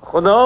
خدا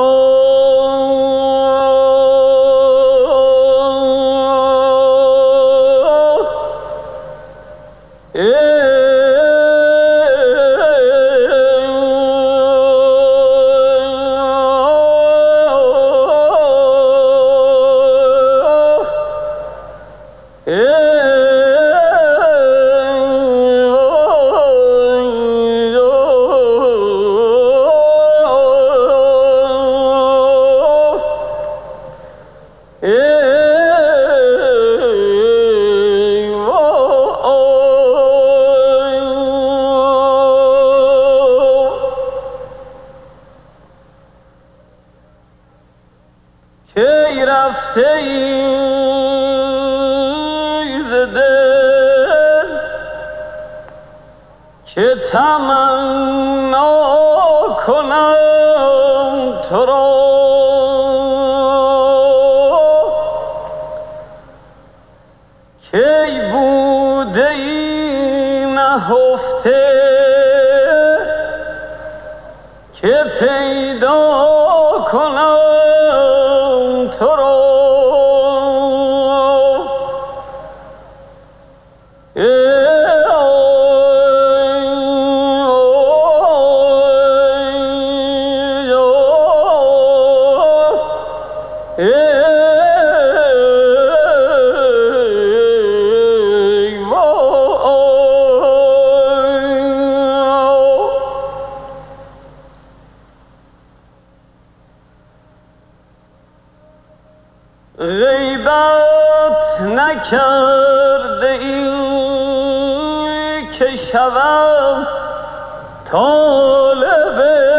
کی رفته ای ز دل که تمنا کنم تو را کی بوده ای نهفته که پیدا کنم تو را غیبت نکرده ای که شوم طالب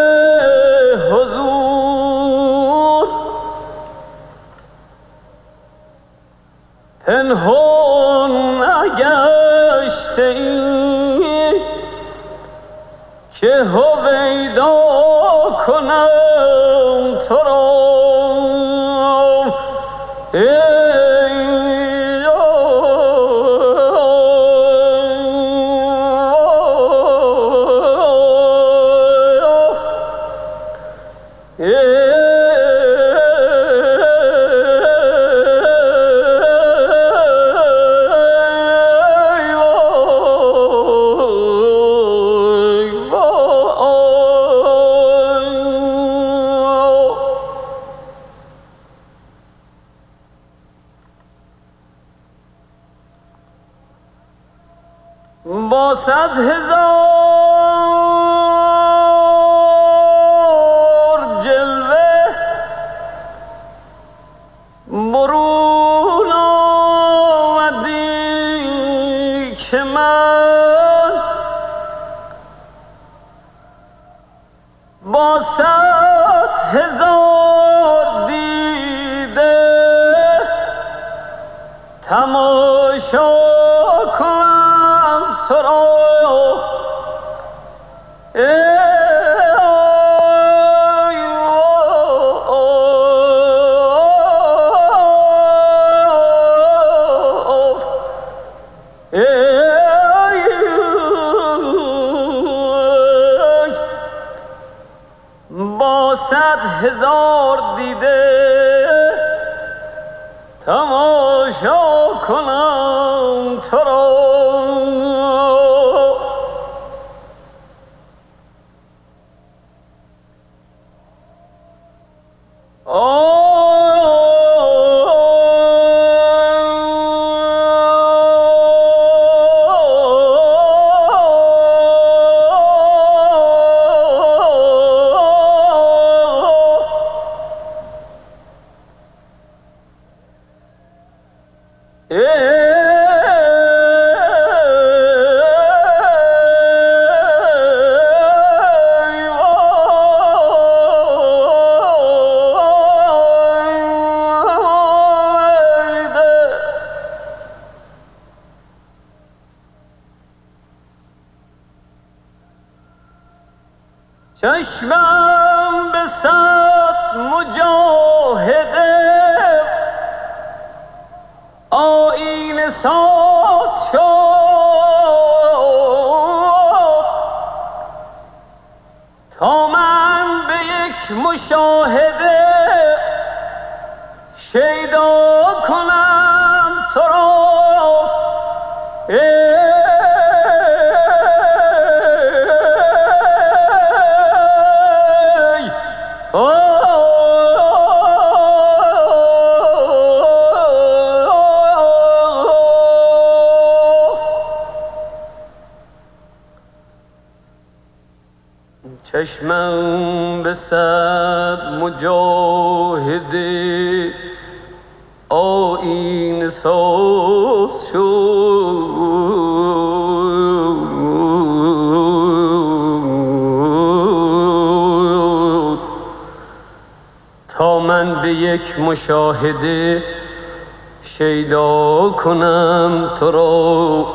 حضور پنهان نگشته ای که هویدا کنم تو را با 100,000 جلوه برون آمدی که من با 100,000 دیده تماشا کنم تو را با 100,000 دیده تماشا کنم تو را چشمم به 100 مجاهده آیینه ساز شد تا من به یک مشاهده شیدا کنم تو را چشمم به صد مجاهده آیینه ساز شد تا من به یک مشاهده شیدا کنم تو را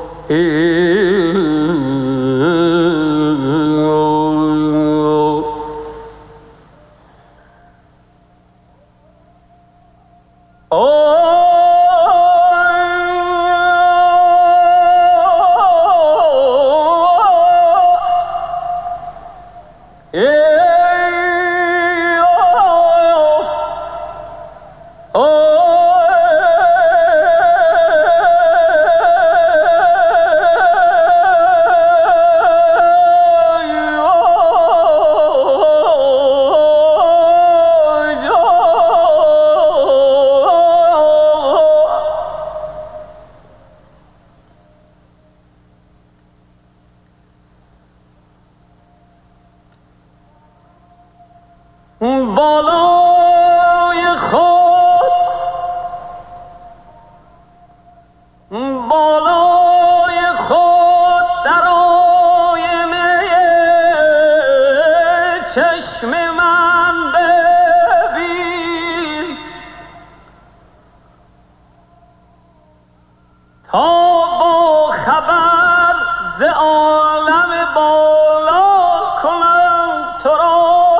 بالای خود در آینه چشم من ببین تا با خبر ز عالم بالا کنم تو را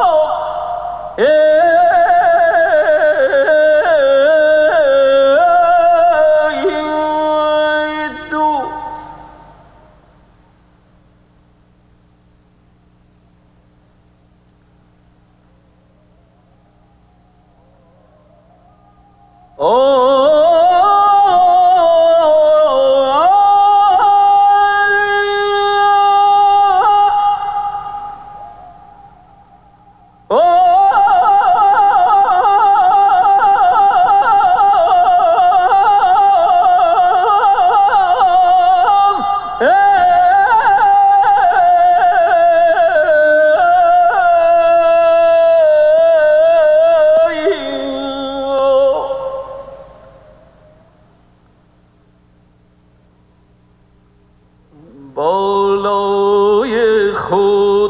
بالای خود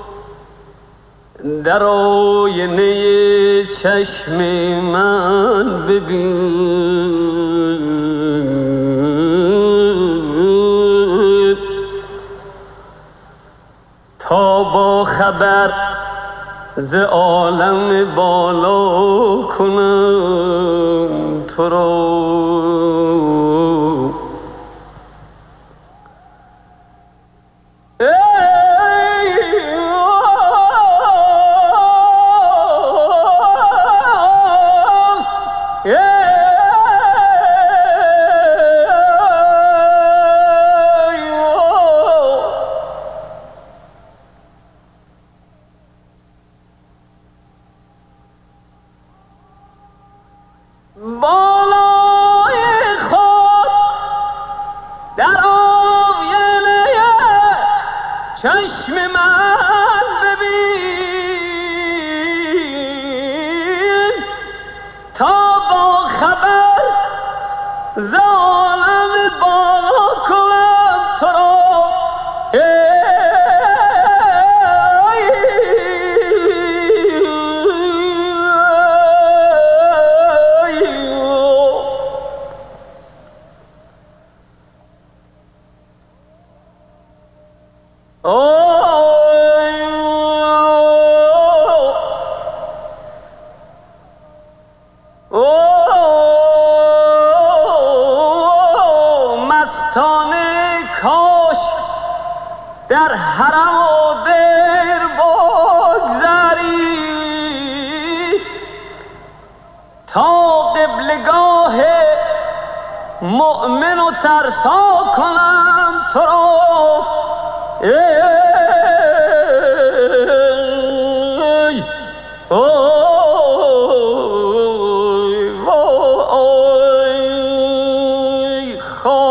در آینه چشم من ببین تا با خبر ز عالم بالا کنم تو را بالای خود در آینه چشم من ببین تا با خبر ز عالم بالا کنم تو را Oh قبلگاه مؤمن و ترسا کنم تو را. ای وای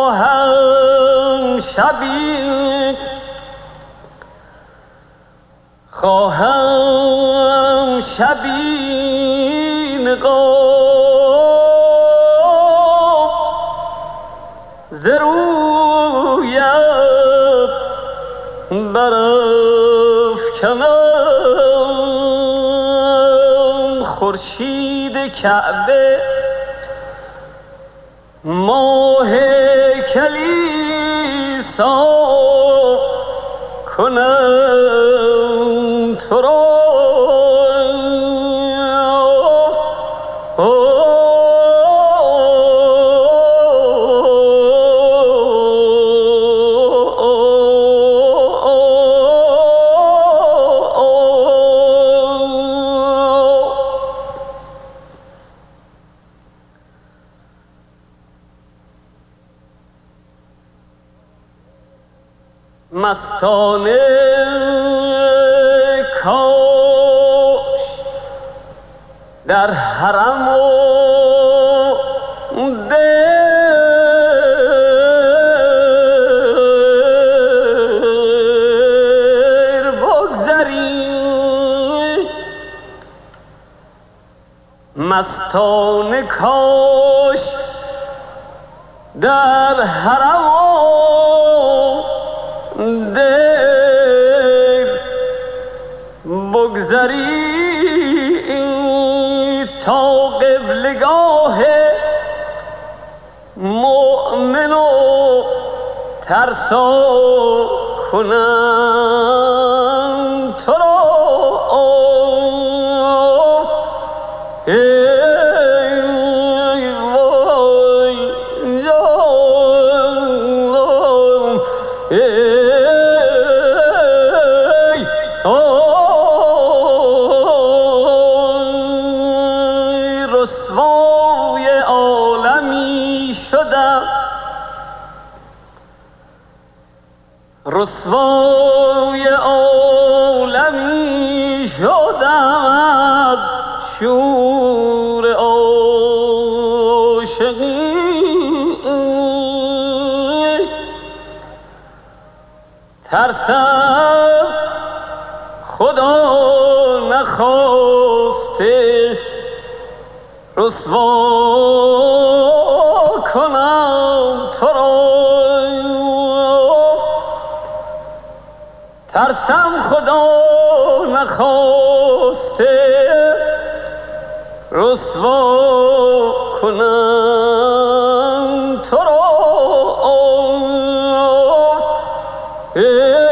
خواهم شبی نقاب ز رویت برافکنم. خورشید کعبه ماه کلیسا کنم تو را. مستانه کاش در حرم و دیر بگذری. مستانه کاش در حرم و بگذری تا قبلگاه مؤمن و ترسا کنم تو را. رسوای عالمی شدم، رسوای عالمی شدم از شور عاشقی. ترسم خدا نخواسته رسوا کنم تو را. ترسم خدا نخواسته رسوا کنم تو را.